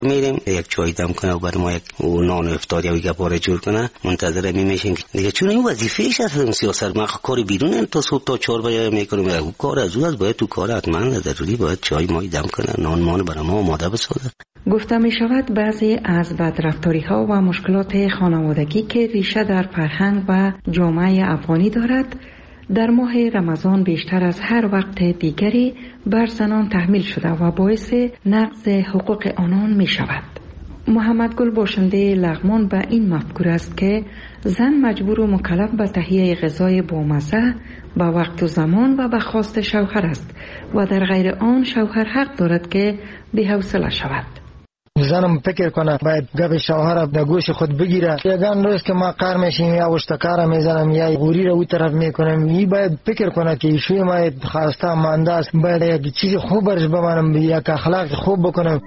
میریم یک چای دم کنه و بر ما یک نان افطار یا گپاره جور کنه، منتظر میشیم دیگه، چون این وظیفه‌اش است. سیاست ما کار بیرون تا صبح تا 4 بجه میکنیم، او کار از او باید تو کار حتما ضروری باید چای مای دم کنه، نان مان برای ما آماده بسازه. گفته می شود بعضی از بدرفتاری ها و مشکلات خانوادگی که ریشه در فرهنگ و جامعه افغانی دارد در ماه رمضان بیشتر از هر وقت دیگری بر زنان تحمیل شده و باعث نقض حقوق آنان می شود. محمد گل باشنده لغمان به این مفکوره است که زن مجبور و مکلف به تهیه غذای بامزه به وقت و زمان و به خواست شوهر است و در غیر آن شوهر حق دارد که بی‌حوصله شود. زنم فکر کنه باید گپ شوهر در گوش خود بگیره. یگان روز که ما کار میشیم یا اشتکار میزنم یا غوری رو اون طرف میکنم، این باید فکر کنه که ایشوی ما خواسته مانده است، باید یک چیز خوب برش بمانم، یک اخلاق خوب بکنم.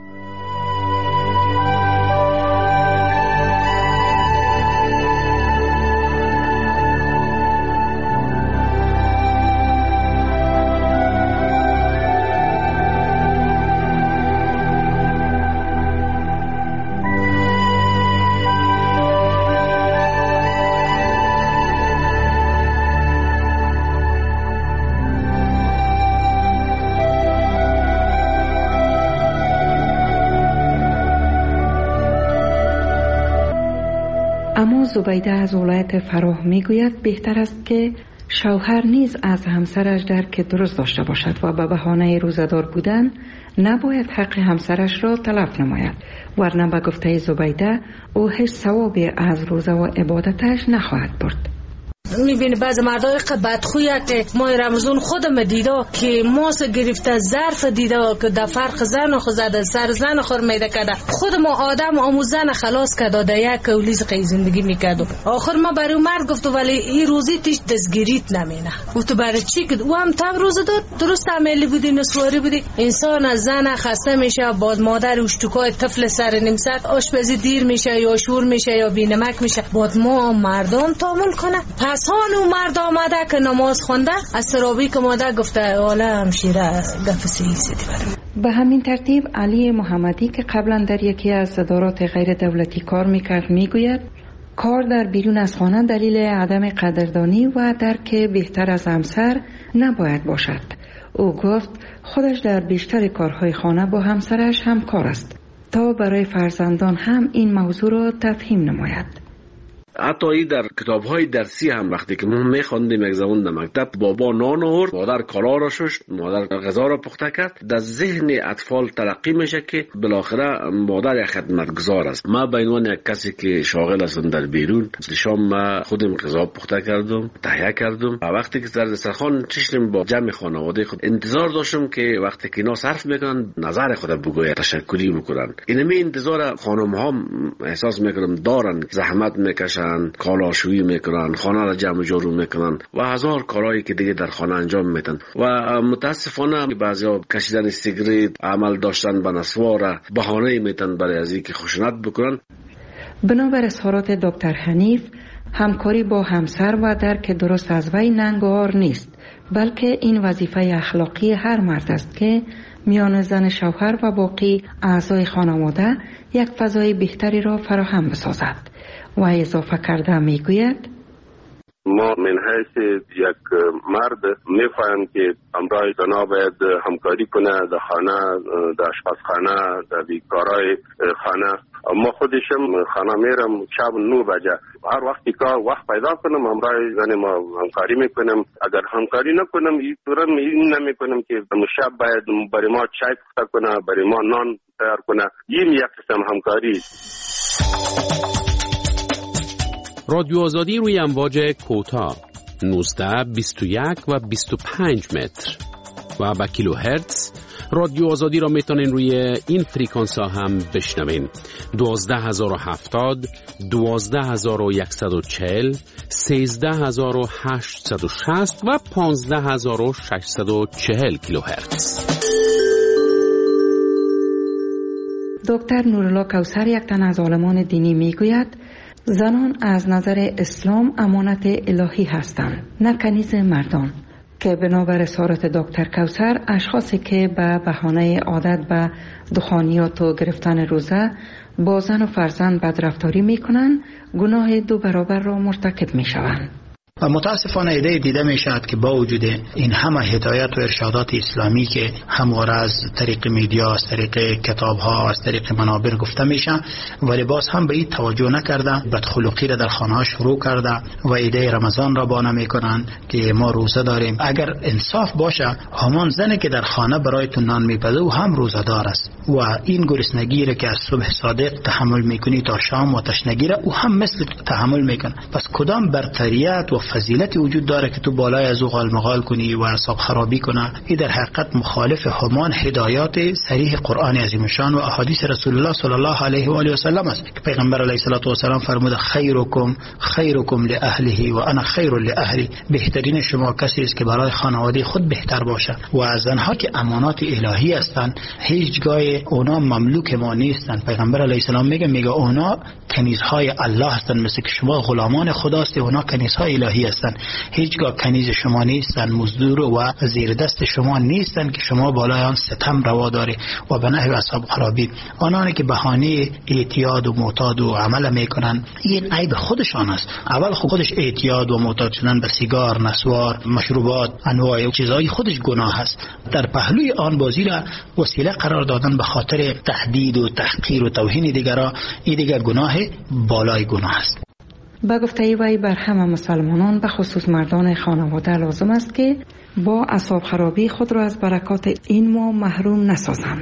اما زبیده از ولایت فراه میگوید بهتر است که شوهر نیز از همسرش درک درست داشته باشد و به بهانه روزدار بودن نباید حق همسرش را تلف نماید، ورنه به گفته زبیده او هیچ ثوابی از روزه و عبادتش نخواهد برد. میبینی بعض مردای بدخویت ماه رمضان خودم دیده که ماس گرفته ظرف دیده که در فرق زن خود زده سر زن خور میده کده، خود ما آدم آموزن خلاص کده در یک کولیز قی زندگی میکدو. آخر ما برای مرد گفتو ولی این روزی تیش دستگیریت نمینه. گفتو برای چی که او هم تب روزه داد درست عملی بودی نسواری بودی. انسان از زن خسته میشه، بعد مادر اشتکای طفل سر نیم ساعت آشپزی دیر میشه یا شور میشه یا بینمک میشه، بعد ما مردم تامل کنه. پس هانو مرد آمده که نماز خونده از سرابی که ماده گفته والا همشیره گفت سیدی برم. به همین ترتیب علی محمدی که قبلا در یکی از صدارات غیر دولتی کار میکرد میگوید کار در بیرون از خانه دلیل عدم قدردانی و درک بهتر از همسر نباید باشد. او گفت خودش در بیشتر کارهای خانه با همسرش همکار است تا برای فرزندان هم این موضوع را تفهیم نماید. حتی ای در کتاب‌های درسی هم وقتی که ما می‌خواندیم یک زمان در مکتب، بابا نان آورد، مادر کالا را شست، مادر غذا را پخته کرد، در ذهن اطفال تلقی میشه که بالاخره مادر یک خدمتگزار است. ما به عنوان یک کسی که شاغل هستم در بیرون، شام ما خودم غذا پخته کردم، تهیه کردم و وقتی که در دسترخوان چشم با جمع خانواده خود انتظار داشتم که وقتی که اینا صرف میکنن نظر خود بگوید، تشکری بکنن. اینمی انتظار خانم‌ها احساس میکنم دارن، زحمت میکشن، کالاشویی میکنن، خانه را جمع جور میکنن و هزار کارهایی که دیگه در خانه انجام میدن و متاسفانه بعضیا کشیدن سیگریت، عمل داشتن به نسوار بهانه میتن برای از اینکه خشونت بکنن. بنابر اظهارات دکتر حنیف، همکاری با همسر و درک درست از وی ننگار نیست، بلکه این وظیفه اخلاقی هر مرد است که میان زن شوهر و باقی اعضای خانواده یک فضای بهتری را فراهم بسازد. و اضافه کرده میگوید ما من حیث یک مرد میفهم که همراه زنا باید همکاری کنه در خانه، در آشپزخانه، در بیکارای خانه. ما خودشم خانه میرم شب 9 بجه، هر وقتی که وقت پیدا کنم همراه زن ما همکاری میکنم. اگر همکاری نکنم این نمیکنم که شب باید برای ما چای پخته کنه، برای ما نان تیار کنه. این یک قسم همکاری. رادیو آزادی روی امواج کوتاه 19، 21 و 25 متر و با کیلوهرتز. رادیو آزادی را میتونین روی این فریکانس ها هم بشنوین: 12070، 12140، 13860 و 15640 کیلوهرتز. دکتر نورالله کوثر، یک تن از عالمان دینی، میگوید زنان از نظر اسلام امانت الهی هستند، نه کنیز مردان، که بنابر اسارت دکتر کوثر اشخاصی که به بهانه عادت به دخانیات و گرفتن روزه با زن و فرزند بدرفتاری میکنن، گناه 2 برابر را مرتکب میشوند. و متاسفانه ایده دیده می شود که با وجود این همه هدایت و ارشادات اسلامی که همواره از طریق میدیا، از طریق کتاب ها، از طریق منابر گفته میشه، ولی باز هم به این توجه نکرده، بدخلقی را در خانه ها شروع کرده و ایده رمضان را بانه میکنن که ما روزه داریم. اگر انصاف باشه، همان زنی که در خانه برایتون نان میپزه و هم روزه دار است و این گرسنگی را که از صبح صادق تحمل میکنی تا شام و تشنگی را او هم مثل تحمل میکنه. پس کدام برتریت و فضیلتی وجود داره که تو بالای از او غالمغال کنی و اعصاب خرابی کنه؟ این در حقیقت مخالف همان هدایات صریح قرآن عظیم شان و احادیث رسول الله صلی الله علیه و آله و سلم است که پیغمبر علیه الصلاه و سلام فرموده خیرکم لاهله و انا خیر لاهلی. بهترین شما کسی است که برای خانواده خود بهتر باشه. و از زنها که امانات الهی هستند، هیچگاه اونا مملوک ما نیستند. پیغمبر علیه السلام میگه اونا کنیزهای الله هستند، مثل که شما غلامان خداست، اونا کنیزهای الهی هستند. هیچگاه کنیز شما نیستند، مزدور و زیر دست شما نیستند که شما بالای آن ستم روا داری و به نحو اصحاب خرابی. آنانی که بهانه اعتیاد و معتاد و عمل میکنن، این عیب خودشان است. اول خودش اعتیاد و معتاد شدن به سیگار، نسوار، مشروبات، انواع چیزهای خودش گناه است. در پهلوی آن بازی را وسیله قرار دادن به خاطر تهدید و تحقیر و توهین دیگران، این دیگر گناه بالای گناه است. با گفته وی بر همه مسلمانان به خصوص مردان خانواده لازم است که با اعصاب خرابی خود را از برکات این ماه محروم نسازند.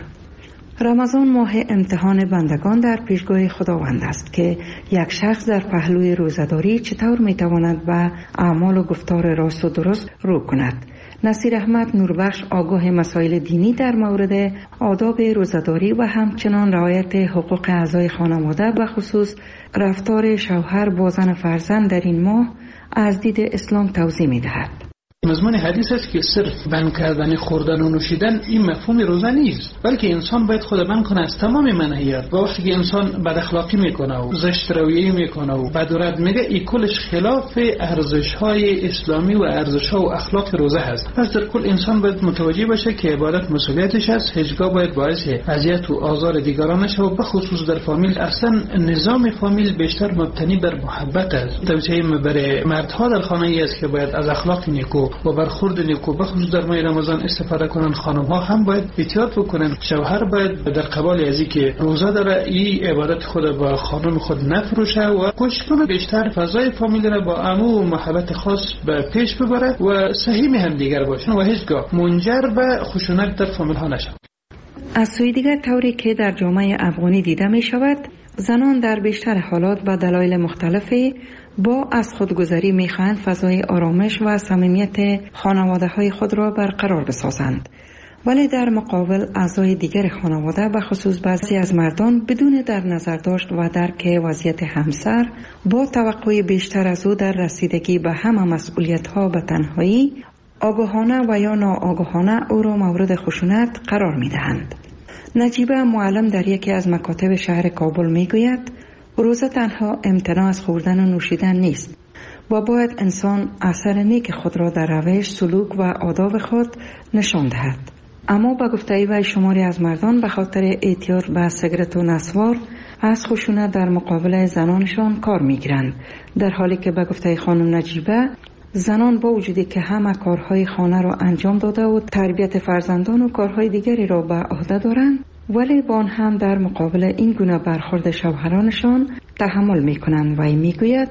رمضان ماه امتحان بندگان در پیشگاه خداوند است که یک شخص در پهلوی روزه‌داری چطور میتواند به اعمال و گفتار راست و درست رو کند. نصیر احمد نوربخش آگاه مسائل دینی در مورد آداب روزه‌داری و همچنان رعایت حقوق اعضای خانواده و خصوص رفتار شوهر با زن فرزند در این ماه از دید اسلام توضیح می‌دهد. مضمون حدیث است که صرف بند کردن خوردن و نوشیدن این مفهوم روزه نیست، بلکه انسان باید خود بند کنه از تمام منهیات. و وقتی که انسان بد اخلاقی میکنه و زشت رویه میکنه و بد و رد میگه، این کلش خلاف ارزش‌های اسلامی و ارزش‌ها و اخلاق روزه هست. پس در کل انسان باید متوجه باشه که عبادت مسئولیتش است، هیچگاه باید باعث اذیت و آزار دیگران نشه و به خصوص در فامیل. اصلا نظام فامیل بیشتر مبتنی بر محبت است. توصیه برای مردها در خانه است که باید از اخلاق نیکو و برخورد نیکو بخصوص در ماه رمضان استفاده کنن. خانم ها هم باید احتیاط بکنن. شوهر باید در قبال ازی که روزه داره این عبادت خود با خانم خود نفروشه و کوشش کنه بیشتر فضای فامیل را با امو و محبت خاص به پیش ببره و صحیح هم دیگر باشن و هیچگاه منجر به خشونت در فامیل ها نشه. از سوی دیگر طوری که در جامعه افغانی دیده می شود، زنان در بیشتر حالات و دلایل مختلفی با از خودگذری میخواهند فضای آرامش و صمیمیت خانواده های خود را برقرار بسازند، ولی در مقابل اعضای دیگر خانواده و خصوص بعضی از مردان بدون در نظر داشت و درک وضعیت همسر با توقع بیشتر از او در رسیدگی به همه مسئولیت ها به تنهایی آگاهانه و یا ناآگاهانه او را مورد خشونت قرار میدهند. نجیبه معلم در یکی از مکاتب شهر کابل میگوید روزه تنها امتناع از خوردن و نوشیدن نیست و باید انسان اثر نیک خود را در روش، سلوک و آداب خود نشان دهد. اما با گفته وی شماری از مردان به خاطر اعتیاد به سیگرت و نسوار از خشونت در مقابل زنانشان کار میگیرند، در حالی که به گفته خانم نجیبه زنان با وجودی که همه کارهای خانه را انجام داده و تربیت فرزندان و کارهای دیگری را به عهده دارند، ولی با آن هم در مقابل این گونه برخورد شوهرانشان تحمل میکنند. و میگوید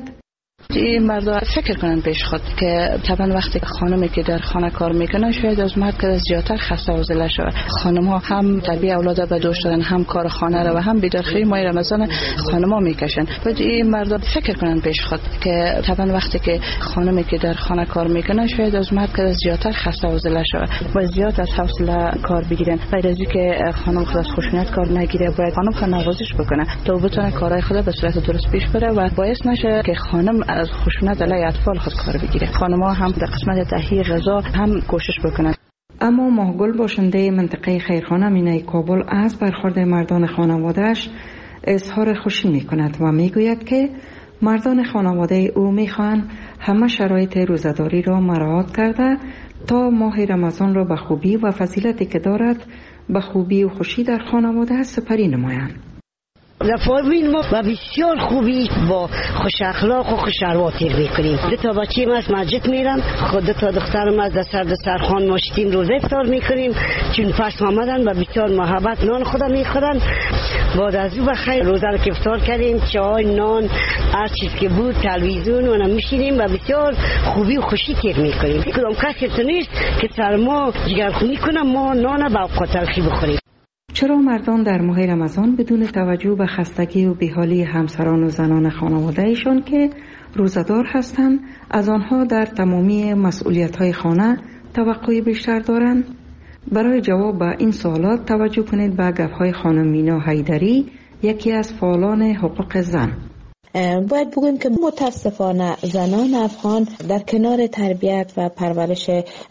این مردا فکر کنن پیش خود که طبعا وقتی خانمی که در خانه کار میکنه شاید از مرد که زیادتر خسته و زله شود. خانم ها هم تربیت اولاد به دوش دارن، هم کار خانه را و هم بیدارخوری ماه رمضان خانم ها میکشن. باید این مردا فکر کنن پیش خود که طبعا وقتی که خانمی که در خانه کار میکنه شاید از مرد که زیادتر خسته و زله شود، باید زیاد از حوصله کار بگیرن. باید از اینکه خانم خود از خشونت کار نگیره، باید خانم خود نوازش بکنه تا بتونه کارهای خود به صورت درست پیش بره و باعث نشه که خانم از خشونت علیه اطفال خود کار بگیره. خانم‌ها هم در قسمت تهیه غذا هم کوشش بکنن. اما ماهگل باشنده منطقه خیرخانه مینای کابل از برخورد مردان خانواده‌اش اظهار خوشی می‌کند و میگوید که مردان خانواده او می‌خواهند همه شرایط روزه‌داری را مراعات کرده تا ماه رمضان را به خوبی و فضیلتی که دارد به خوبی و خوشی در خانواده سپری نمایند. فامیل ما و بسیار خوبی با خوش اخلاق و خوش ارواتر میکنیم. 2 بچه ما از مسجد میرن، خود 2 دخترم از دسترخوان ماشتیم روزه افطار میکنیم، چون پس آمدن و بسیار محبت نان خدا میخورن. بعد از او بخیر روزه رو که افطار کردیم، چای، نان، هر چیز که بود، تلویزیون و میشینیم و بسیار خوبی و خوشی تیر میکنیم. کدام کسی تو نیست که سر ما جگرخونی کنه ما نان با اوقات تلخی بخوریم. چرا مردان در ماه رمضان بدون توجه به خستگی و بیحالی همسران و زنان خانواده‌ایشان که روزه‌دار هستند از آنها در تمامی مسئولیت‌های خانه توقع بیشتر دارند؟ برای جواب به این سوالات توجه کنید به گفت‌های خانم مینا حیدری، یکی از فعالان حقوق زن. باید بگویم که متاسفانه زنان افغان در کنار تربیت و پرورش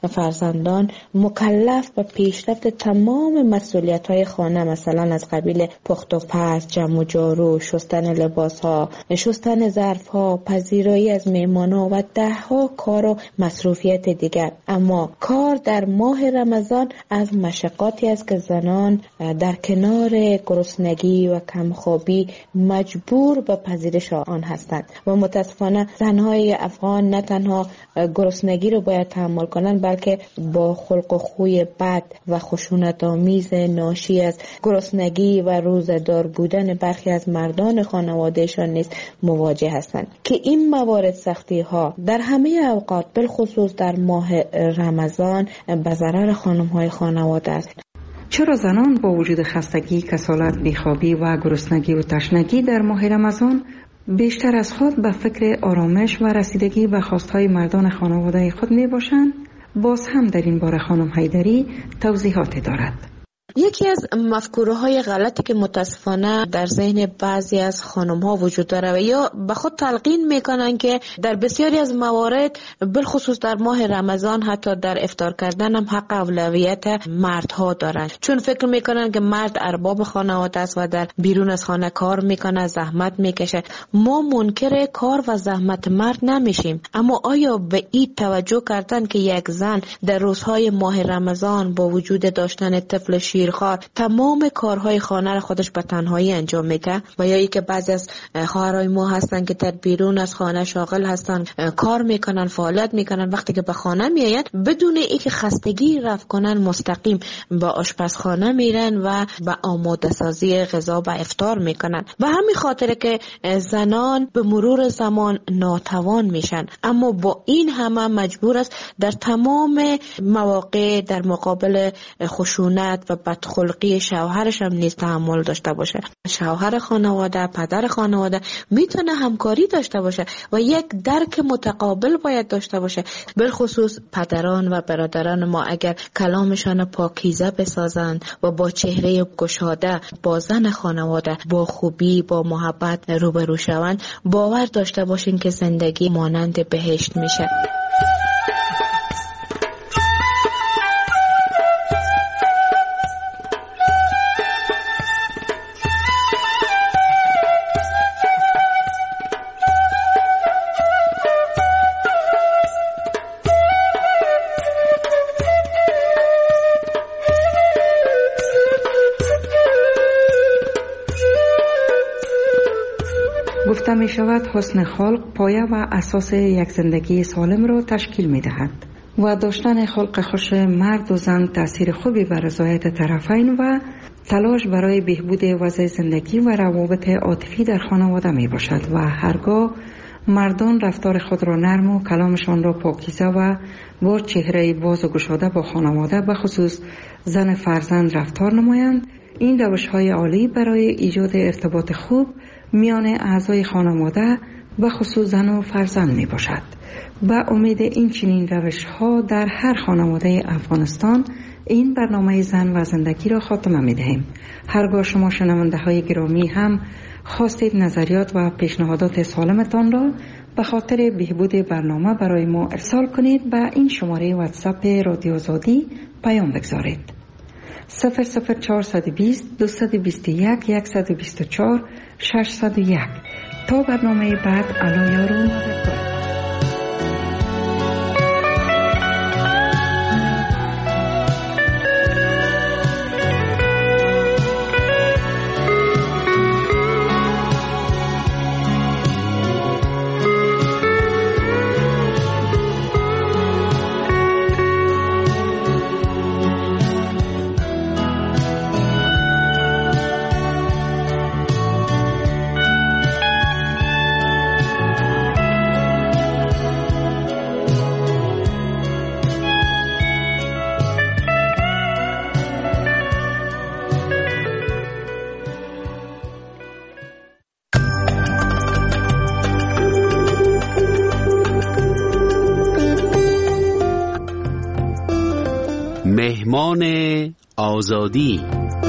فرزندان مکلف به پیشرفت تمام مسئولیت‌های خانه، مثلا از قبیل پخت و پز، جمع و جارو، شستن لباس‌ها، شستن ظرف‌ها، پذیرایی از مهمان‌ها و 10 کار و مصروفیت دیگر. اما کار در ماه رمضان از مشقاتی است که زنان در کنار گرسنگی و کمخوابی مجبور به پذیرش آن هستند و متاسفانه زنهای افغان نه تنها گرسنگی رو باید تحمل کنند، بلکه با خلق و خوی بد و خشونت‌آمیز ناشی از گرسنگی و روزه‌دار بودن برخی از مردان خانوادهشان نیز مواجه هستند که این موارد سختی ها در همه اوقات بالخصوص در ماه رمضان به ضرر خانم‌های خانواده است. چرا زنان با وجود خستگی، کسالت، بیخوابی و گرسنگی و تشنگی در ماه رمضان بیشتر از خود به فکر آرامش و رسیدگی به خواستهای مردان خانواده خود می باشند؟ باز هم در این باره خانم حیدری توضیحاتی دارد. یکی از مفکوره‌های غلطی که متاسفانه در ذهن بعضی از خانم‌ها وجود داره و یا به خود تلقین میکنن که در بسیاری از موارد بالخصوص در ماه رمضان حتی در افطار کردن هم حق اولویت مردها دارن، چون فکر میکنن که مرد ارباب خانواده است و در بیرون از خانه کار میکنه، زحمت میکشه. ما منکر کار و زحمت مرد نمیشیم، اما آیا به این توجه کردن که یک زن در روزهای ماه رمضان با وجود داشتن طفل شیرخوار تمام کارهای خانه را خودش به تنهایی انجام میده؟ و یا ای که بعضی از خواهرای ما هستن که در بیرون از خانه شاغل هستن، کار میکنن، فعالیت میکنن، وقتی که به خانه میاین بدون اینکه خستگی رفع کنن مستقیم به آشپزخانه میرن و به آماده سازی غذا و افطار میکنن. به همین خاطر که زنان به مرور زمان ناتوان میشن، اما با این همه مجبور است در تمام مواقع در مقابل خشونت و بدخلقی شوهرش هم نیز تحمل داشته باشه. شوهر خانواده، پدر خانواده میتونه همکاری داشته باشه و یک درک متقابل باید داشته باشه. بالخصوص پدران و برادران ما اگر کلامشان پاکیزه بسازند و با چهره گشاده با زن خانواده با خوبی، با محبت روبرو شوند، باور داشته باشین که زندگی مانند بهشت میشه. گفته می شود حسن خلق پایه و اساس یک زندگی سالم را تشکیل می دهد و داشتن خلق خوش مرد و زن تأثیر خوبی بر رضایت طرفین و تلاش برای بهبود وضع زندگی و روابط عاطفی در خانواده می باشد و هرگاه مردان رفتار خود را نرم و کلامشان را پاکیزه و با چهره باز و گشاده با خانواده به خصوص زن فرزند رفتار نمایند، این روش‌های عالی برای ایجاد ارتباط خوب میان اعضای خانواده به خصوص زن و فرزند می باشد. به امید این چنین روش‌ها در هر خانواده افغانستان این برنامه زن و زندگی را خاتمه می دهیم. هرگاه شما شنونده های گرامی هم خواستید نظریات و پیشنهادات سالمتان را به خاطر بهبود برنامه برای ما ارسال کنید، به این شماره واتساپ رادیو آزادی پیام بگذارید. 00420 221 124 601. تا برنامه بعد، الا یارو. مهمان آزادی.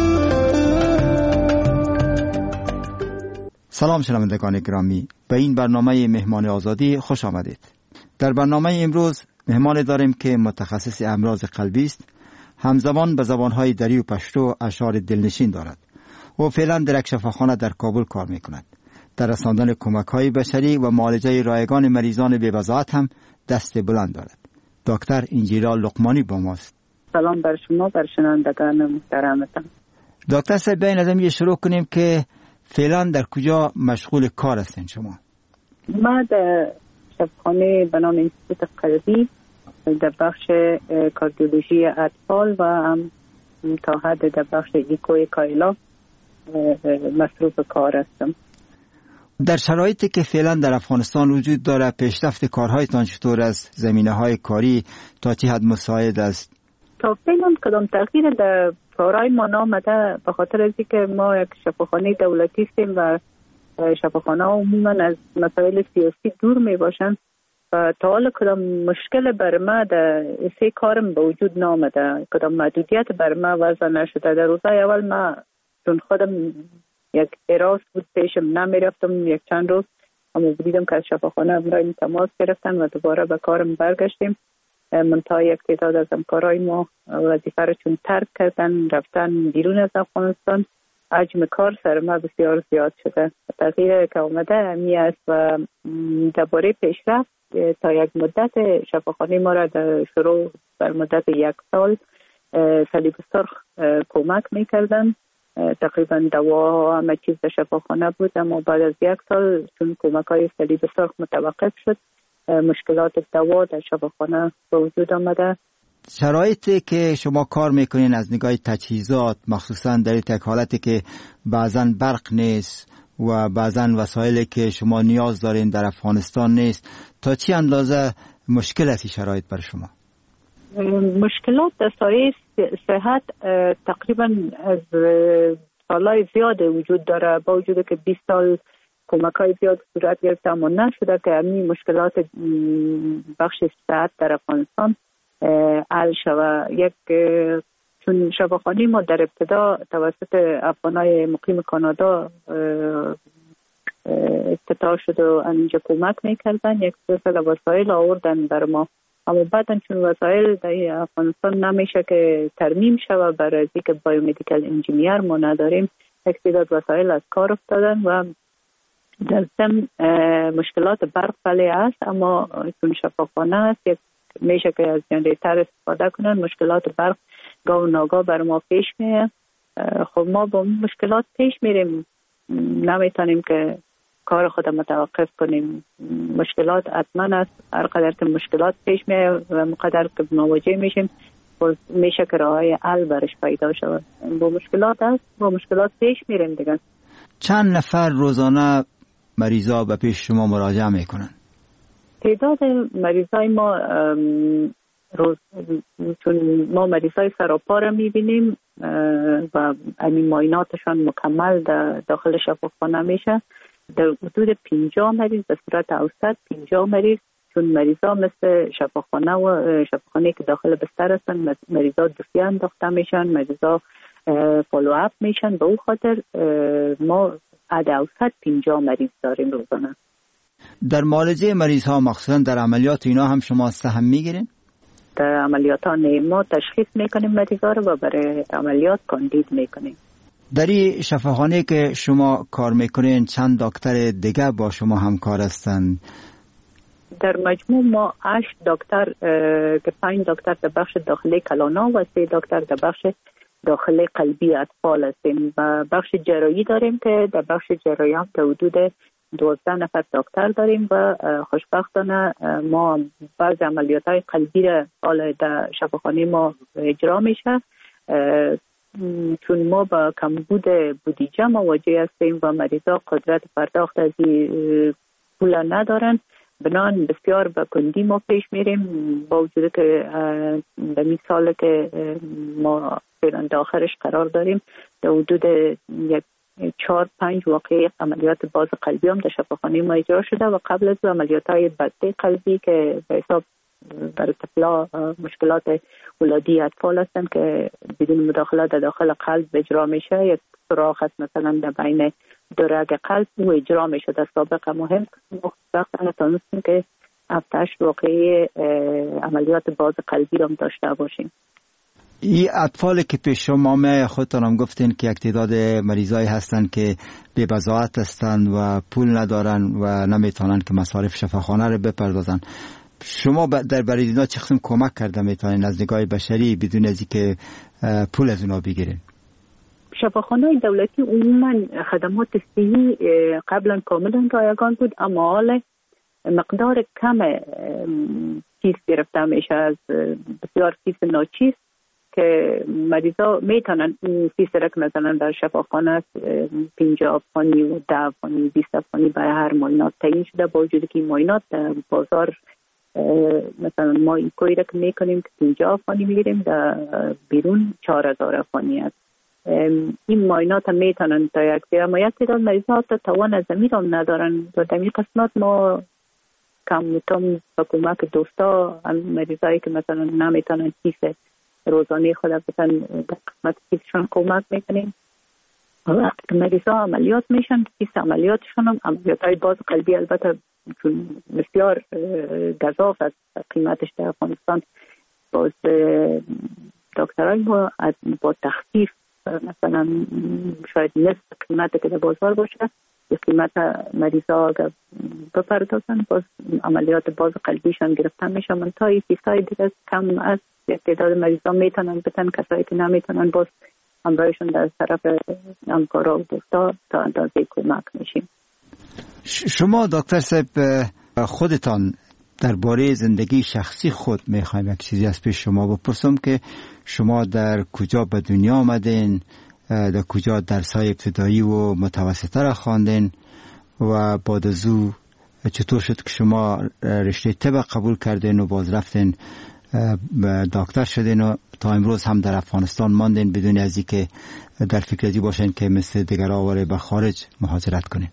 سلام شنوندگان گرامی، به این برنامه مهمان آزادی خوش آمدید. در برنامه امروز مهمان داریم که متخصص امراض قلبی است، همزمان به زبانهای دری و پشتو اشعار دلنشین دارد و فعلا در یک شفاخانه در کابل کار میکند. در رساندن کمک‌های بشری و معالجه رایگان مریضان بی‌وضاحت هم دست بلند دارد. دکتر انجیلا لقمانی با ماست. سلام بر شما، بر شنوندگان محترمتان. دکتر صاحب، بیاین از این شروع کنیم که فعلا در کجا مشغول کار هستین شما؟ ما در شفاخانه به نام انستیتوت قلبی در بخش کاردیولوژی اطفال و هم تا حد در بخش ایکوی کایلا مصروف کار هستم. در شرایطی که فعلا در افغانستان وجود داره، پیشرفت کارهایتان چطور از زمینه‌های کاری تا چه حد مساعد است؟ تا فعلا کدام تغییر در کارهای ما نامده، به خاطر از اینکه ما یک شفاخانه دولتی هستیم و شفاخانه عموما از مسائل سیاسی دور می باشند و تا حالا کدام مشکل بر ما در سه کارم به وجود نامده، کدام محدودیت بر ما وضع نشده. در روزهای اول ما چون خودم یک اراز بود پیشم نمی رفتم، یک چند روز اما دیدم که از شفاخانه امرای تماس گرفتن و دوباره به کارم برگشتیم. منتها یک تعداد از همکارای ما وظیفه را چون ترک کردن رفتن بیرون از افغانستان، حجم کار سر ما بسیار زیاد شده. تغییر که آمده همی است و درباره پیشرفت تا یک مدت شفاخانه ما را در شروع بر مدت 1 سال صلیب سرخ کمک میکردن. تقریبا دوا همه چیز در شفاخانه بود، اما بعد از 1 سال چون کمک های صلیب سرخ متوقف شد، مشکلات دوا در شفاخانه به وجود آمده. شرایطی که شما کار میکنین از نگاه تجهیزات، مخصوصا در یک حالتی که بعضا برق نیست و بعضا وسایلی که شما نیاز دارین در افغانستان نیست، تا چه اندازه مشکل است این شرایط بر شما؟ مشکلات در سایه صحت تقریبا از سالهای زیاد وجود داره، با وجود که 20 سال کمک های زیاد صورت گرفته اما نشده که همین مشکلات بخش صحت در افغانستان حل شود. چون شفاخانه ما در ابتدا توسط افغانای مقیم کانادا افتتاح شد و اینجا کمک میکردن، یک سلسله وسایل آوردن بر ما، اما بعدا چون وسایل در افغانستان نمیشه که ترمیم شود برای اینکه بایومدیکال انجینیر ما نداریم، یک تعداد وسایل از کار افتادن و در ضمن مشکلات برق بله است، اما چون شفاخانه است میشه که از جنریتر استفاده کنن. مشکلات برق گاه و ناگاه بر ما پیش میاد. خب ما با مشکلات پیش میریم، نمیتونیم که کار خود متوقف کنیم. مشکلات حتما است، هر قدر که مشکلات پیش میاد و مقدر که مواجه میشیم میشه که راههای حل برش پیدا شود. با مشکلات است، با مشکلات پیش میریم دیگه. چند نفر روزانه مریضا به پیش شما مراجعه میکنن؟ تعداد مریضای ما چون ما مریضای سراپا را میبینیم و همین معایناتشان مکمل داخل شفاخانه میشه، در حدود 50 مریض به صورت اوسط 50 مریض، چون مریضا مثل شفاخانه و شفاخانه که داخل بستر هستن، مریضا دوسیه انداخته میشن، مریضا فالو اپ میشن. به اون خاطر ما عد اوسط 50 مریض داریم روزانه. در معالجه مریض ها مخصوصا در عملیات اینا هم شما سهم میگیرین؟ در عملیات ها ما تشخیص میکنیم مریض ها رو و برای عملیات کاندید میکنیم. در این شفاخانه که شما کار میکنین چند دکتر دیگه با شما همکار هستند؟ در مجموع ما 8 دکتر که 5 دکتر در بخش داخلی کلانا و 3 دکتر در بخش داخلی قلبی اطفال هستیم و بخش جراحی داریم که در بخش جراحی هم تا حدود 12 نفر دکتر داریم و خوشبختانه ما بعض عملیات های قلبی را حالا در شفاخانه ما اجرا میشه، چون ما با کمبود بودجه مواجه هستیم و مریضا قدرت پرداخت از پول ندارن، بنان بسیار به کندی ما پیش میریم، با وجود که به این سال که ما فعلا آخرش قرار داریم در حدود 4-5 واقعه عملیات باز قلبی هم در شفاخانه ما اجرا شده و قبل از عملیات های بسته قلبی که به حساب برای طفلا مشکلات ولادی اطفال هستند که بدون مداخله در داخل قلب اجرا میشه. یک سوراخ هست مثلا در بین دو رگ قلب و اجرا میشه در سابق مهم وقتا تونستیم که 7-8 واقعی عملیات باز قلبی را داشته باشیم. این اطفال که پیش شما می خودتان هم گفتین که یک تعداد مریضایی هستند که بی بضاعت هستند و پول ندارن و نمیتونن که مصارف شفاخانه رو بپردازن. شما در برای اینا چه قسم کمک کرده میتونین از نگاه بشری بدون از اینکه پول از اونا بگیرین؟ شفاخانه دولتی عموما خدمات صحی قبلا کاملا رایگان بود، اما حال مقدار کم فیس گرفته میشه از بسیار فیس ناچیز که مریضا میتونن فیس رک مثلا در شفاخانه 50 افغانی و 10 افغانی 20 افغانی برای هر معاینات تعیین شده، با وجودی که معاینات در بازار مثلا ما این کوی رک میکنیم که 50 افغانی میگیریم، در بیرون 4000 افغانی است. این معاینات هم میتونن تا یک دیگه، اما یک تعداد مریضا تا توان از زمین هم ندارن و در این قسمت ما کم کم با کمک دوستا مریضایی که مثلا نمیتونن فیس روزانه خود بتن در قسمت فیسشون کمک میکنیم. وقتی که مریضا عملیات میشن فیس عملیاتشون هم عملیات های باز قلبی البته بسیار گزاف از قیمتش در افغانستان، باز دکترای ما با تخفیف مثلا شاید نصف قیمت که در بازار باشه به قیمت مریضا اگر بپردازن باز عملیات باز قلبیشان گرفتن میشه. من تا این فیسای دیگه کم از تعداد مریضا میتونن بتن، کسایی که نمیتونن باز همراهشون در طرف همکارا و دوستا تا اندازه کمک میشیم. شما دکتر صاحب خودتان درباره زندگی شخصی خود میخوایم یک چیزی از پیش شما بپرسم که شما در کجا به دنیا آمدین، در کجا درس‌های ابتدایی و متوسطه را خواندین و بعد از او چطور شد که شما رشته طب قبول کردین و باز رفتین دکتر شدین و تا امروز هم در افغانستان ماندین بدون از اینکه در فکر ازی باشین که مثل دیگر آواره به خارج مهاجرت کنین؟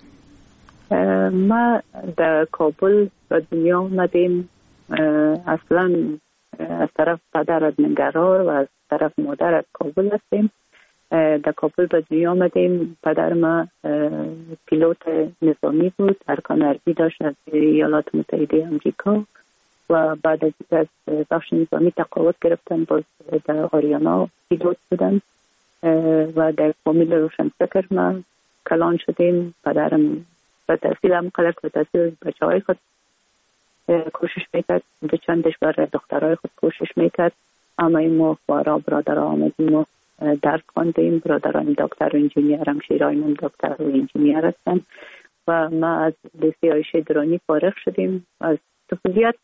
ما در کابل به دنیا آمدیم. اصلا از طرف پدر از ننگرهار و از طرف مادر از کابل هستیم. در کابل به دنیا آمدیم. پدر ما پیلوت نظامی بود، ارکان حربی داشت از ایالات متحده آمریکا و بعد از بخش نظامی تقاعد گرفتن باز در آریانا پیلوت بودن و در فامیل روشنفکر ما کلان شدیم. پدرم به تحصیل هم قلق به تحصیل بچه های خود کوشش میکرد، به چندش برای دخترهای خود کوشش میکرد، اما این ما برادر آمدیم و درس خواندیم. برادران دکتر و انجینیر هم شیراییم دکتر و انجینیر هستن و ما از لیسه عایشه درانی فارغ شدیم. از طفولیت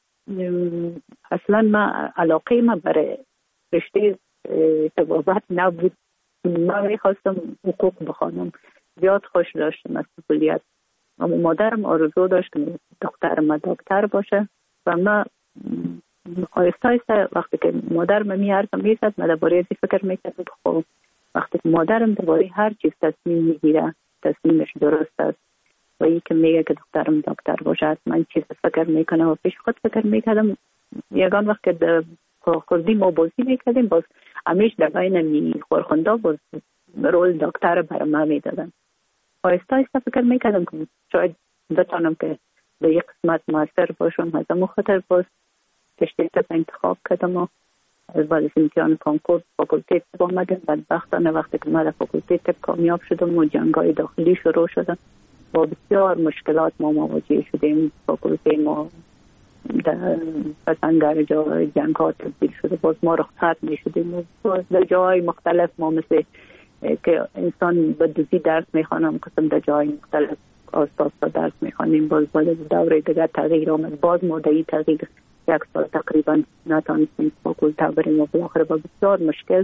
اصلا ما علاقه ما برای رشته طبابت نبود. ما میخواستم حقوق بخوانم، زیاد خوش داشتم از طفولیت، اما مادرم آرزو داشت که دختر ما دکتر باشه و ما آیسته آیسته وقتی که مادرم میارزم میزد من درباره ازی فکر میکردم خب وقتی که مادرم درباره هر چیز تصمیم میگیره تصمیمش درست است و ای که میگه که دخترم دکتر باشه من چیز فکر میکنم و پیش خود فکر میکردم. یگان وقت که خوردی ما بازی میکردیم باز همیش در بین خورخونده باز رول دکتر برای ما میدادن. آیسته آیسته فکر میکردم که شاید بتانم که به یک قسمت موثر باشم. از امو خاطر باز رشته طب انتخاب کردم و بعد از امتحان کنکور فاکولته طب آمدم. بدبختانه وقتی که من در فاکولته طب کامیاب شدم و جنگ‌های داخلی شروع شدن با بسیار مشکلات ما مواجه شدیم. فاکولته ما در پسنگر جای جنگ‌ها تبدیل شده، باز ما رخصت می‌شدیم باز در جای مختلف ما مثل که انسان به دوزی درس میخوانم قسم در جای مختلف آستاس درس میخوانیم. باز دوره دیگر تغییر آمد، باز مدعی تغییر 1 سال تقریبا نتانستیم فاکولته بریم و بالاخره با بسیار مشکل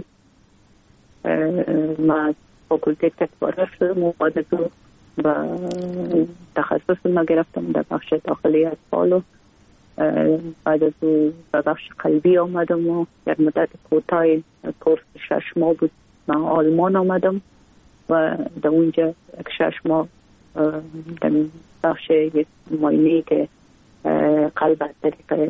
ما از فاکولته طب فارغ شدم و بعد از او و تخصص ما گرفتم در بخش داخلی اطفال و بعد از او به بخش قلبی آمدم و یک مدت کوتاه کورس 6 ماه بود من آلمان آمدم و در اونجا 6 ماه در بخش یک معاینه که قلب از طریق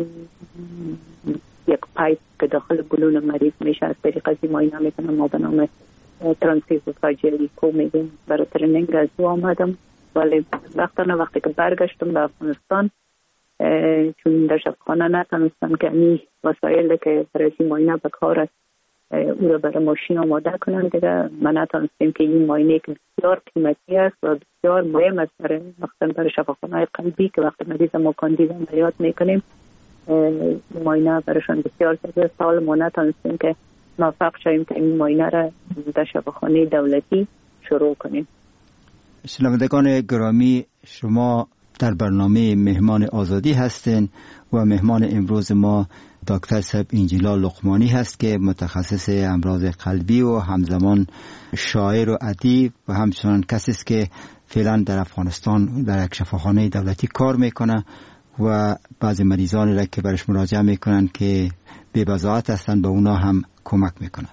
یک پایپ که داخل بلون مریض میشه از طریق از معاینه میکنم. ما به نام ترانسفیوژن کو میگیم. برای ترنینگ از او آمدم، ولی وقتی که برگشتم به افغانستان چون در شفاخانه نتونستم که این وسایل که برای معاینه به کار است او را برای ماشین آماده کنم دیگه. من نتونستیم که این معاینه که بسیار قیمتی است و بسیار مهم است برای شفاخانه قلبی که وقتی مریض ما کاندید عملیات میکنیم معاینه برایشان بسیار سخت. سال ما نتونستیم که موفق شویم که این معاینه را در شفاخانه دولتی شروع کنیم. شنوندگان گرامی، شما در برنامه مهمان آزادی هستین و مهمان امروز ما دکتر صاحب انجیلا لقمانی هست که متخصص امراض قلبی و همزمان شاعر و ادیب و همچنان کسی است که فعلا در افغانستان در یک شفاخانه دولتی کار میکنه و بعضی مریضانی را که برش مراجعه میکنن که بی بضاعت هستن به اونا هم کمک میکنن.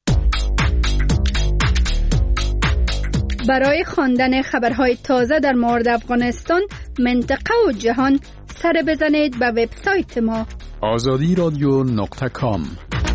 برای خواندن خبرهای تازه در مورد افغانستان، منطقه و جهان سر بزنید به وبسایت ما azadi.com.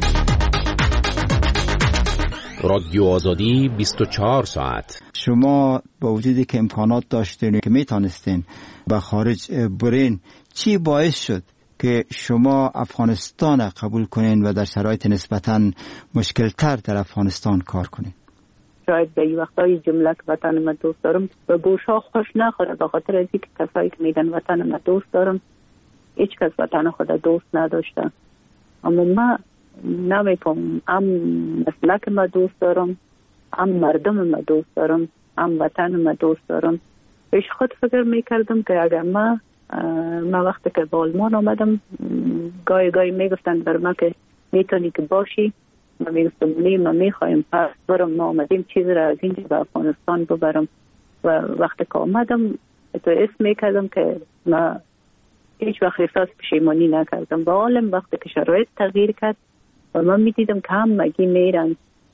رادیو آزادی 24 ساعت. شما با وجودی که امکانات داشتین که میتونستین به خارج برین، چی باعث شد که شما افغانستان قبول کنین و در شرایط نسبتاً مشکل‌تر در افغانستان کار کنین؟ شاید به این وقتای جمله که وطن ما دوست دارم به گوشا خوش نخوره، به خاطر از اینکه کسایی که میگن وطن ما دوست دارم هیچ کس وطن خود دوست نداشته. اما ما نمیفهم، هم مسلک ما دوست دارم، هم مردم ما دوست دارم، هم وطن ما دوست دارم. پیش خود فکر میکردم که اگر ما وقتی که به آلمان آمدم گاهی میگفتن بر ما که میتونی که باشی، ما میگفتم نه، ما میخوایم پس برم، ما آمدیم چیز را از اینجا به افغانستان ببرم. و وقتی که آمدم تو اسم میکردم که ما هیچ وقت احساس پشیمانی نکردم. با عالم وقتی که شرایط تغییر کرد و من میدیدم که هم مگی میرن،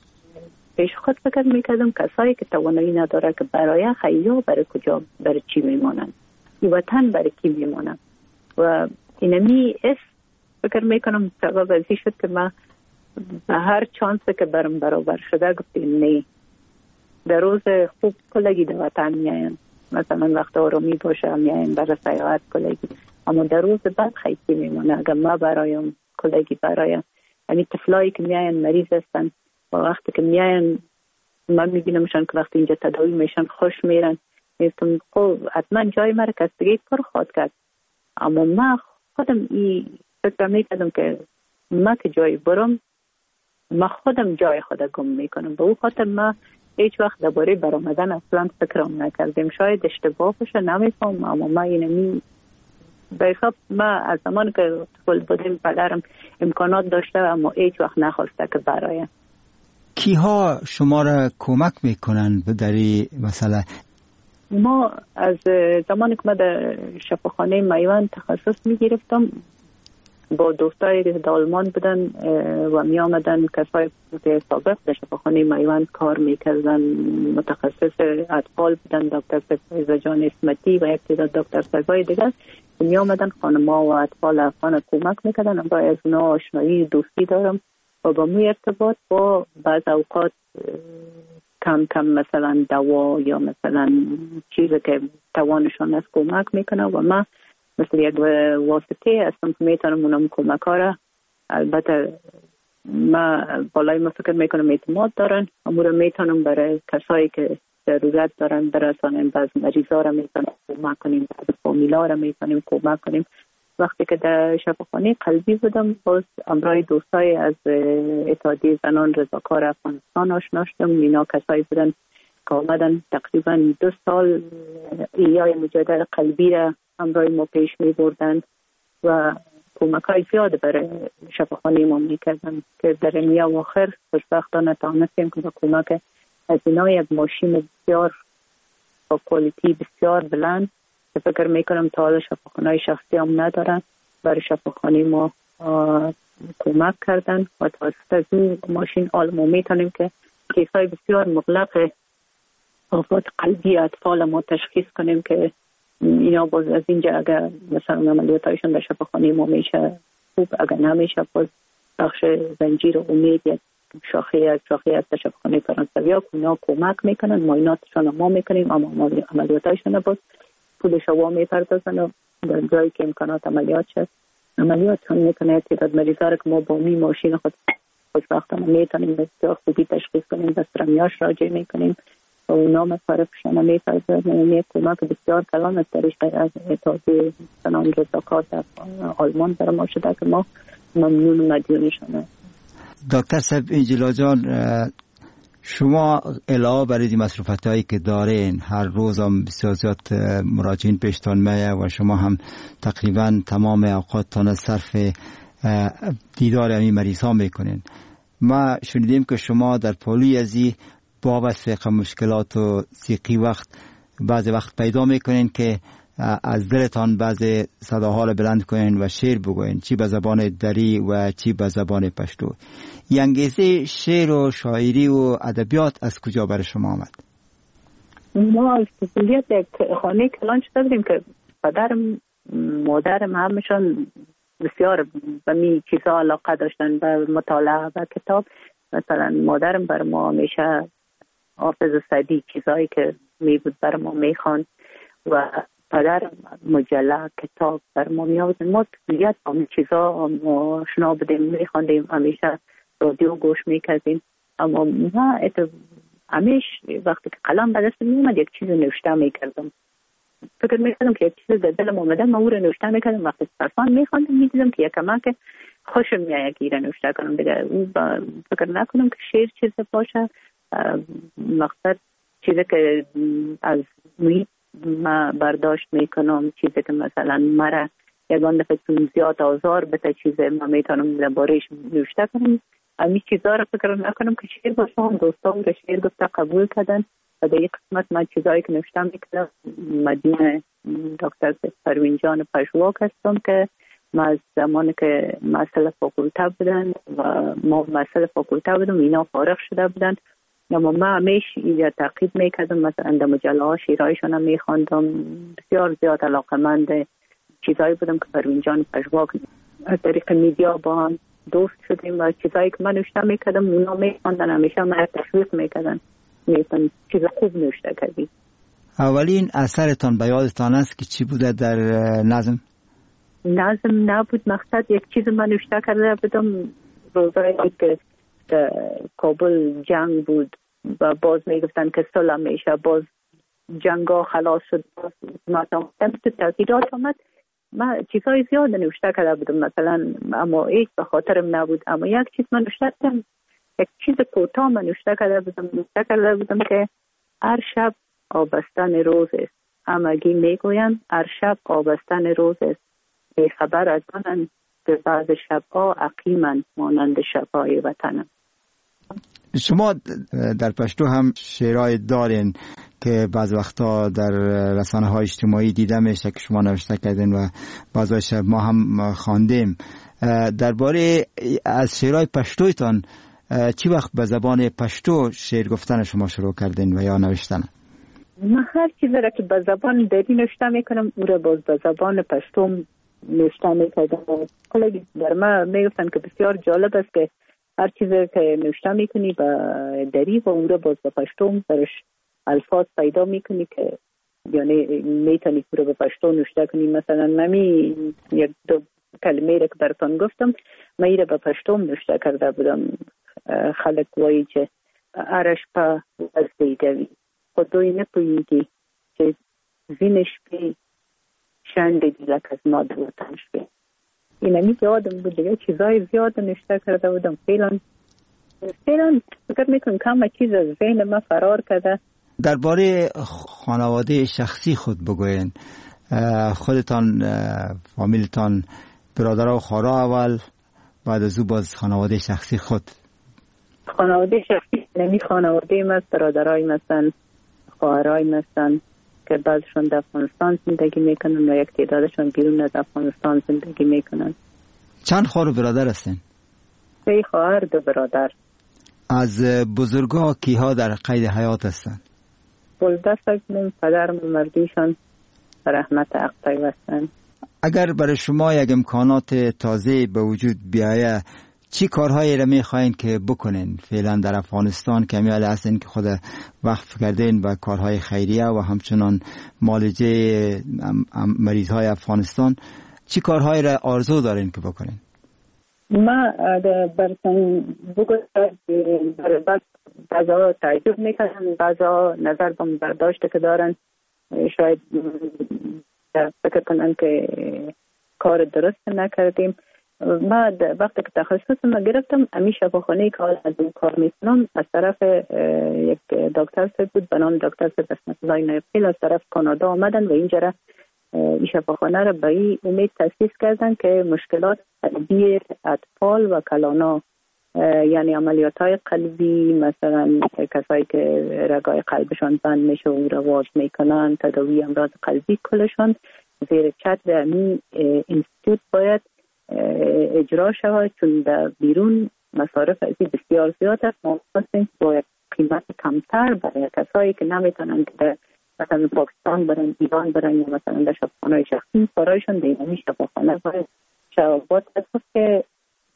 پیش خود فکر میکردم کسایی که توانایی نداره که برای خیلی برای کجا برای چی میمانن، این وطن برای کی میمانن. و اینمی فکر میکنم سبب ازی شد که من به هر چانسی که برم برابر شده گفتیم نه. در روز خوب کلگی در وطن میاین، مثلا وقت آرامی باشه میاین برای سیاحت کلگی، اما در روز بعد خیلی میمونه. اگر ما برایم کلگی برایم، یعنی طفلایی که میاین مریض هستن و وقتی که میاین من میبینمشان که وقتی اینجا تداوی میشن خوش میرن، میگم خب حتما جای مرا کسبگی پر خواهد کرد. اما من خودم این فکر میکردم که ما که جای برم ما خودم جای خودم گم میکنم. به او خاطر ما هیچ وقت درباره برآمدن اصلا فکرم نکردیم. شاید اشتباه باشه نمیفهم، اما ما اینمی به حساب ما از زمان که طفل بودیم پدرم امکانات داشته اما هیچ وقت نخواسته که برایم. کیها شما را کمک میکنن در این مسئله؟ ما از زمانی که ما در شفاخانه میوان تخصص میگرفتم با دوستایی که در آلمان بودن و می آمدن کسایی که سابق در شفاخانه میوان کار میکردن، متخصص اطفال بودن، دکتر فیضا جان اسمتی و یک تعداد دکتر سرگای دیگر می آمدن خانم‌ها و اطفال افغان کمک میکردن. اما از اونا آشنایی دوستی دارم و با می ارتباط با بعض اوقات کم مثلا دوا یا مثلا چیزی که توانشان از کمک میکنه و ما مثل یک واسطه هستم که میتونم اونم کمک ها را. البته ما بالای ما فکر میکنم اعتماد دارن، اما رو میتونم برای کسایی که ضرورت دارن برسانیم. بعض مریضا را میتونم کمک کنیم، بعض فامیلا را میتونیم کمک کنیم. وقتی که در شفاخانه قلبی بودم باز امرای دوستای از اتحادیه زنان رضاکار افغانستان آشنا شدم. اینا کسایی بودن که آمدن تقریبا 2 سال ایای مجادل قلبی را امرای ما پیش می بردن و کمک های زیاد برای شفاخانه ما می کردن که در نیا و آخر خوشبختانه تانستیم که با کمک از اینا یک ماشین بسیار با کوالیتی بسیار بلند که فکر می کنم تا حالا شفاخانه های شخصی هم ندارن برای شفاخانه ما کمک کردن و توسط از این ماشین ما می تونیم که کیس های بسیار مغلق آفات قلبی اطفال ما تشخیص کنیم که اینا باز از اینجا اگر مثلا عملیاتایشون در شفاخانه ما میشه خوب، اگر نمیشه باز بخش زنجیر امید یک شاخه از شفاخانه فرانسویا که اونا کمک میکنن، معایناتشون ما میکنیم، اما عملیاتایشون باز پولش وا میپردازن و در جایی که امکانات عملیاتشون میکنه. تعداد مریضا رو که ما با می ماشین خود وقتا میتونیم بسیار خوبی تشخیص کنیم، بسترمیاش راجع میکنیم و اونا مصارفشون میپردازن. کمک بسیار کلان از طریق از اتحادیه زنان رضاکار در آلمان در ما شده که ما ممنون و مدیونشونه. دکتر صاحب انجلا جان، شما علاوه بر این مصروفات هایی که دارین، هر روز هم بسیار زیاد مراجعین پیشتان میه و شما هم تقریبا تمام اوقاتتان صرف دیدار همین مریض ها میکنین. ما شنیدیم که شما در پالوی ازی با وسیق مشکلات و سیقی بعضی وقت پیدا میکنین که از دلتان بعضی صداها رو بلند کنین و شعر بگوین، چی به زبان دری و چی به زبان پشتو. این انگیزه شعر و شاعری و ادبیات از کجا برای شما آمد؟ ما از کلیت یک خانه کلان شده بودیم که پدرم مادرم همشون بسیار به می چیزا علاقه داشتن، به مطالعه و کتاب. مثلا مادرم بر ما همیشه حافظ صدی چیزایی که می بود بر ما میخوان و پدرم مجله کتاب بر ما می آوردن. ما کلیت همین چیزا آشنا بودیم، میخواندیم، همیشه رادیو گوش میکردیم. اما ما همیشه وقتی که قلم به دست می اومد یک چیز نوشته میکردم. فکر میکردم که یک چیز در دلم اومده، ما او رو نوشته میکردم. وقتی صرفان میخواندم میدیدم که یکم که خوشم میاد که ایره نوشته کنم دیگه. فکر نکنم که شعر چیز باشه، مقصد چیزی که از محیط ما برداشت میکنم، چیزی که مثلا مرا یگان دفعه زیاد آزار بده، چیزی ما میتونم درباره‌اش نوشته کنم. همین چیزا رو فکر نکنم که شعر باشه. هم دوستان رو شعر گفته قبول کردن و در یک قسمت من چیزایی که نوشته میکردم مدینه دکتر پروین جان پژواک هستم که ما از زمانی که مسئله فاکولته بودن و ما مسئله فاکولته بودم اینا فارغ شده بودن، اما من همیشه اینجا تعقیب میکردم. مثلا در مجله ها شیرایشون هم میخواندم. بسیار زیاد علاقمند چیزایی بودم که پروین جان پژواک از طریق میدیا با هم دوست شدیم و چیزایی که من نوشته میکردم اونا میخواندن، همیشه من تشویق میکردن، میگفتن چیز خوب نوشته کردی. اولین اثرتان به یادتان است که چی بوده در نظم؟ نظم نبود، مقصد یک چیز من نوشته کرده بودم روزایی که کابل جنگ بود و باز میگفتن که صلح میشه، باز جنگا خلاص شد، باز مثلا تغییرات آمد. من چیزهای زیاد نوشته کرده بودم مثلا، اما هیچ به خاطرم نبود. اما یک چیز من نوشته کردم، یک چیز کوتاه من نوشته کرده بودم که هر شب آبستن روز است، همگی میگویند هر شب آبستن روز است، بیخبر از آنند که بعض شبها عقیمند مانند شبهای وطنم. شما در پشتو هم شعرهای دارین که بعض وقتا در رسانه های اجتماعی دیده میشه که شما نوشته کردین و بعضیش ما هم خواندیم. درباره از شعرهای پشتویتان چی وقت به زبان پشتو شعر گفتن شما شروع کردین و یا نوشتن؟ من هر چیزی را که به زبان دری نوشته میکنم او را باز به زبان پشتو نوشته میکردم. کلی در ما میگفتن که بسیار جالب است که هر چیزی که نوشته میکنی به دری و او را باز به پشتو درش الفاظ پیدا میکنی که یعنی میتونی او را به پشتو نوشته کنی. مثلا نمی یک دو کلمه را که براتون گفتم من ایره به پشتو نوشته کرده بودم. خلق وایی که ارش پا از دیگوی خودوی نپویگی که زینش بی شنده دیلک از ماده وطنش بی. این همی یادم بود دیگه چیزای زیاد نوشته کرده بودم. فعلا فکر میکنم کم چیز از ذهن من فرار کرده. درباره خانواده شخصی خود بگوین. خودتان، فامیلتان، برادرها و خواهرها اول، بعد از او باز خانواده شخصی خود. خانواده شخصی نمی خانواده ما است، برادرای هستن، خواهرای هستن که بعضشون در افغانستان زندگی میکنن و یک تعدادشون بیرون از افغانستان زندگی میکنن. چند خواهر و برادر هستین؟ 3 خواهر 2 برادر. از بزرگا کیها در قید حیات هستن؟ بولده سگمون، پدرم مردیشان رحمت حق پیوستن. اگر برای شما یک امکانات تازه به وجود بیایه چی کارهایی را میخواین که بکنین فعلا در افغانستان که میال هستین که خود وقف کردین به کارهای خیریه و همچنان معالجه مریض های افغانستان، چی کارهایی را آرزو دارین که بکنین؟ ما برسن بگوید بعضا تعجب میکنن، بعضا نظر به برداشت که دارن شاید فکر کنن که کار درست نکردیم. ما وقتی که تخصص ما گرفتم همیشه شفاخانه که از اون کار میکنم از طرف یک دکتر صاحب بود به نام دکتر صاحب اسمت الله نایبخیل از طرف کانادا آمدن و اینجا این شفاخانه را به این امید تأسیس کردن که مشکلات قلبی اطفال و کلانا، یعنی عملیات های قلبی، مثلا کسایی که رگای قلبشان بند میشه و را واز میکنن، تداوی امراض قلبی کلشان زیر چتر این اینستیتوت باید اجرا شود، چون در بیرون مصارف ازی بسیار زیاد است. ما خواستیم با قیمت کمتر برای کسایی که نمیتونن که مثلا پاکستان برن، ایران برن یا مثلا در شفاخانه شخصی برایشان دیدنی شفاخانه باید شوابات است که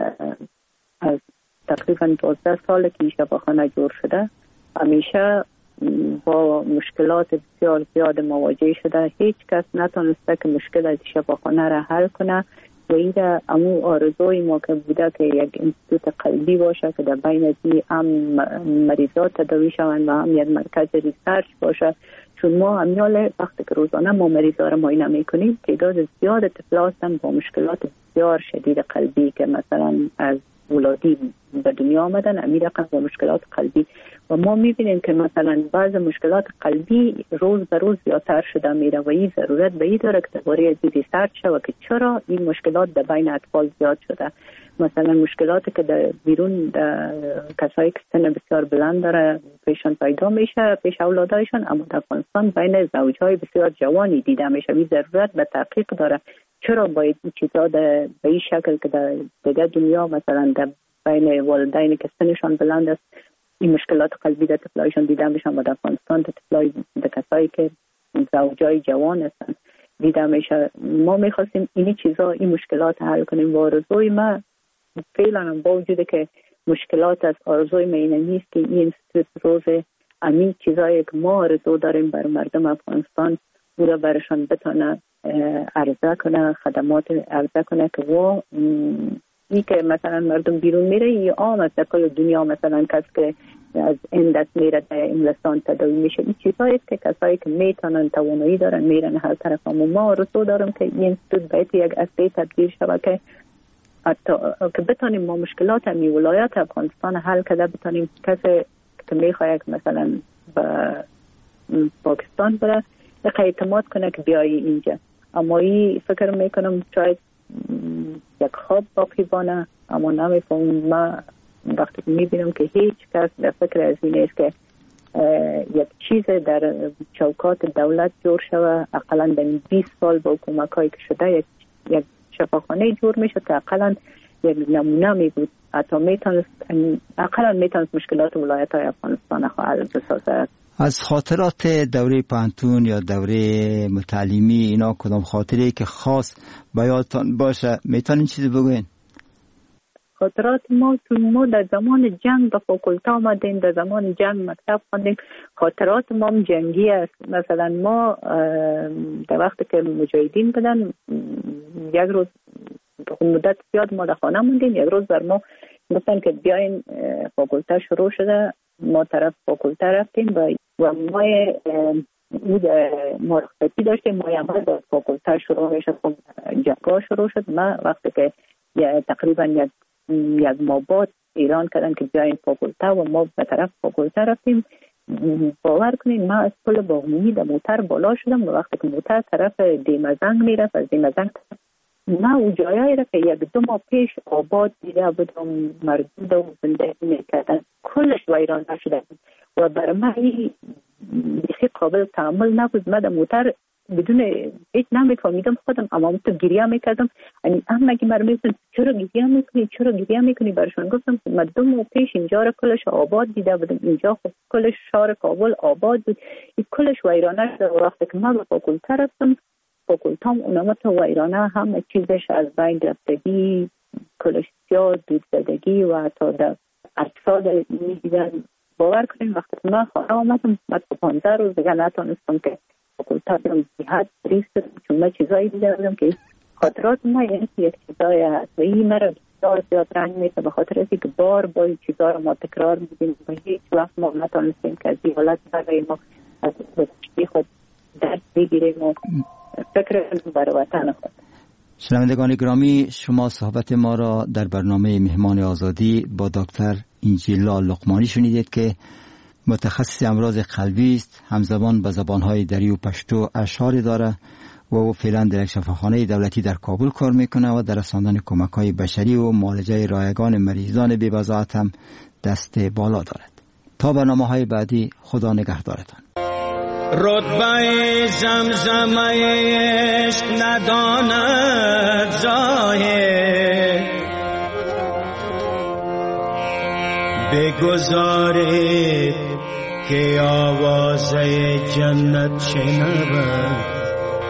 از تقریبا 12 سال که این شفاخانه جور شده همیشه با مشکلات بسیار زیاد مواجه شده. هیچ کس نتونسته که مشکل از شفاخانه را حل کنه و این امو آرزوی ما که بوده که یک اینستیتوت قلبی باشه که در بین دی هم مریضات تداوی شوند و هم یک مرکز ریسرچ باشه، چون ما همیال وقتی که روزانه ما مریضا را معاینه میکنیم تعداد زیاد طفلان هستن با مشکلات بسیار شدید قلبی که مثلا از ولادی به دنیا آمدن امیر رقم با مشکلات قلبی و ما میبینیم که مثلا بعض مشکلات قلبی روز به روز زیادتر شده میره و این ضرورت به این داره که درباره از ریسرچ شود که چرا این مشکلات در بین اطفال زیاد شده. مثلا مشکلاتی که در بیرون کسایی که سن بسیار بلند داره پیشان پیدا میشه پیش اولادایشان، اما در افغانستان بین زوجهای بسیار جوانی دیده میشه. این ضرورت به تحقیق داره چرا باید این چیزا به این شکل که در دیگه دنیا مثلا در بین والدینی که سنشان بلند است این مشکلات قلبی در طفلایشان دیده میشن و در افغانستان در کسایی که زوجای جوان هستن دیده میشه. ما میخواستیم این چیزا این مشکلات حل کنیم و آرزوی ما فعلا با وجود که مشکلات از آرزوی ما اینه نیست که این اینستیتوت روز همین چیزایی که ما آرزو داریم بر مردم افغانستان او را برشان بتانه عرضه کنه، خدمات عرضه کنه که و این که مثلا مردم بیرون میره یا عام است در کل دنیا، مثلا کس که از این دست میره در انگلستان تداوی میشه. این چیزایی که کسایی که میتونن توانایی دارن میرن هر طرف. ما آرزو دارم که این اینستیتوت باید یک اصلی تبدیل شود که که بتانیم ما مشکلات همی ولایت افغانستان حل کرده، بتانیم کسی که میخواه مثلا به پاکستان بره اعتماد کنه که بیایی اینجا. اما این فکر میکنم شاید یک خواب باقی بانه، اما نمیفهم. ما وقتی میبینم که هیچ کس در فکر از این است که یک چیز در چوکات دولت جور شوه. اقلا در 20 سال با حکومت هایی که شده یک شفاخانه جور میشه که اقلا یک نمونه می بود، حتی اقلا میتونست مشکلات ولایت های افغانستان حل بسازد. از خاطرات دوره پانتون یا دوره متعلیمی اینا کدام خاطره که خاص بیاتان باشه میتونین چیزی بگوین؟ خاطرات ما چون ما در زمان جنگ به فاکولته آمدیم، در زمان جنگ مکتب خوندیم، خاطرات ما هم جنگی است. مثلا ما در وقتی که مجاهدین بدن یک روز مدت زیاد ما در خانه موندیم، یک روز بر ما گفتن که بیاین فاکولته شروع شده، ما طرف فاکولته رفتیم و ما مرخصتی داشتیم، ما یه در فاکولته شروع میشد، جنگا شروع شد. ما وقتی که تقریبا یک ماه بعد اعلان کردن که بیاین فاکولته و ما به طرف فاکولته رفتیم، باور کنین ما از پل باغنومی در موتر بالا شدم و وقتی که موتر طرف دیمزنگ میرفت، از دیمزنگ ما او جایایی را که یک دو ماه پیش آباد دیده بودم مردود و زندگی میکردن کلش ویران شده و برای من بیخی قابل تعامل نبود. من در موتر بدون هیچ نمیفهمیدم خودم، اما تو گریه میکردم. یعنی همگی مرا میگفتن چرا گریه میکنی برشان گفتم من 2 ماه پیش اینجا را کلش آباد دیده بودم، اینجا خب کلش شهر کابل آباد بود، این کلش ویرانه شده. و وقتی که من به فاکولته رفتم فاکولتام اونامت و ایرانه همه چیزش از بین رفتگی، کلشتیا، دود زدگی و حتی در اقتصاد میدیدن. باور کنیم وقتی من خانه آمدم 15 روز دیگه نتانستم که فاکولتام رو جهت ریست، چون من چیزایی دیدم که خاطرات ما یعنی یک چیزایی هست و این مرا بسیار زیاد رنج میده، به خاطر اینکه بار این چیزا رو ما تکرار میدیم و هیچ وقت ما نتانستیم که از این حالت برای ما از بچگی خود درد بگیریم و فکر برای وطن خود. شنوندگان گرامی، شما صحبت ما را در برنامه مهمان آزادی با دکتر انجیلا لقمانی شنیدید که متخصص امراض قلبی است، همزبان به زبانهای دری و پشتو اشعاری داره و او فعلا در یک شفاخانه دولتی در کابل کار میکنه و در رساندن کمک‌های بشری و معالجه رایگان مریضان بی‌وضاحت هم دست بالا دارد. تا برنامه‌های بعدی، خدا نگهدارتان. رتبه زمزمه عشق نداند ظاهر، بگذارید که آواز جنت شنود.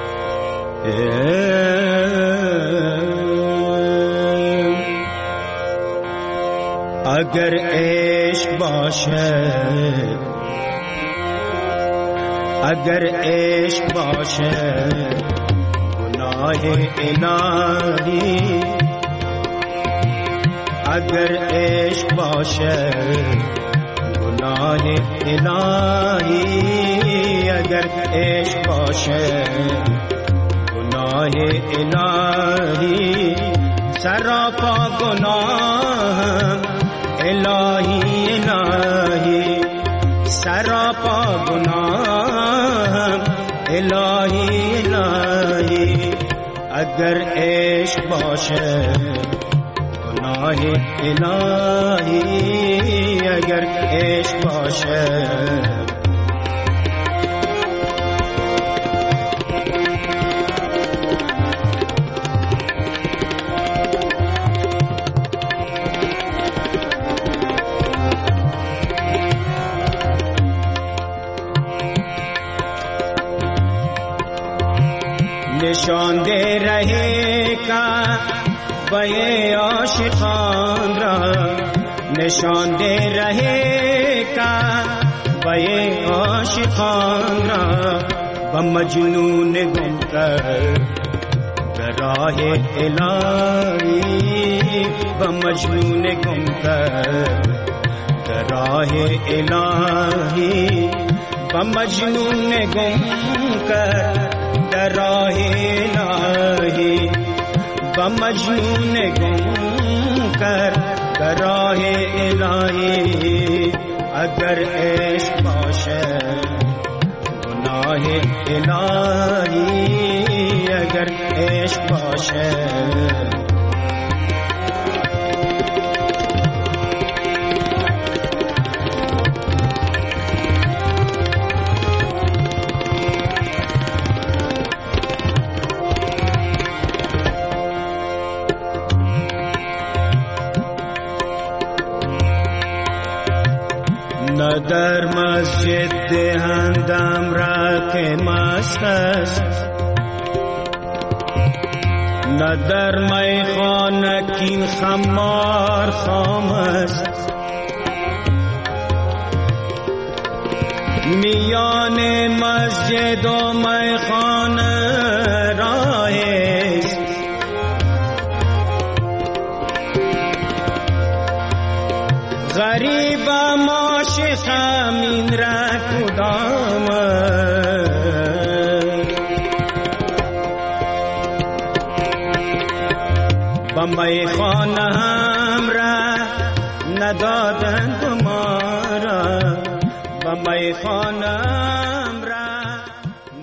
اگر عشق باشد، اگر عشق باشد گناه الهی، اگر عشق باشد گناه الهی، اگر عشق باشد گناه الهی، سراپا گناه الهی الهی، سراپا گناه الهی الهی، اگر عشق باشد گناه الهی، اگر عشق باشد. نشان دے رہے کا بے عاشقان را، نشان دے رہے کا بے عاشقان را، بمجنون گم کر راہ الہی، بمجنون گم کر راہ الہی، بمجنون گم کر راہ الہی، بمجنون گم کر راہ الہی، اگر عشق باشد گناہ الہی، اگر عشق باشد. نه در مسجد دهندم را که مست است، نه در میخانه کین خمار خام است، میان مسجد و میخانه راه است، غریبم عاشقم این را کدام، با میخانه هم را ندادند ما را، با میخانه